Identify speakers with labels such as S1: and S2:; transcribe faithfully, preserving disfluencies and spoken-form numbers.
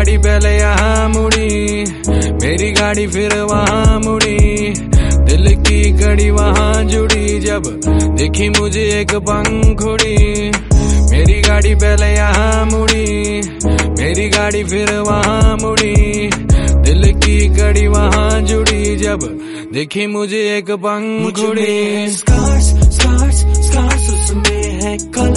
S1: गाड़ी पहले यहाँ मुड़ी, मेरी गाड़ी फिर वहाँ मुड़ी, दिल की कड़ी वहाँ जुड़ी, जब देखी मुझे एक पंखुड़ी। मेरी गाड़ी पहले यहाँ मुड़ी, मेरी गाड़ी फिर वहाँ मुड़ी, दिल की कड़ी वहाँ जुड़ी, जब देखी मुझे एक पंखुड़ी।
S2: स्कार्स स्कार्स स्कार्स उसमें है कलर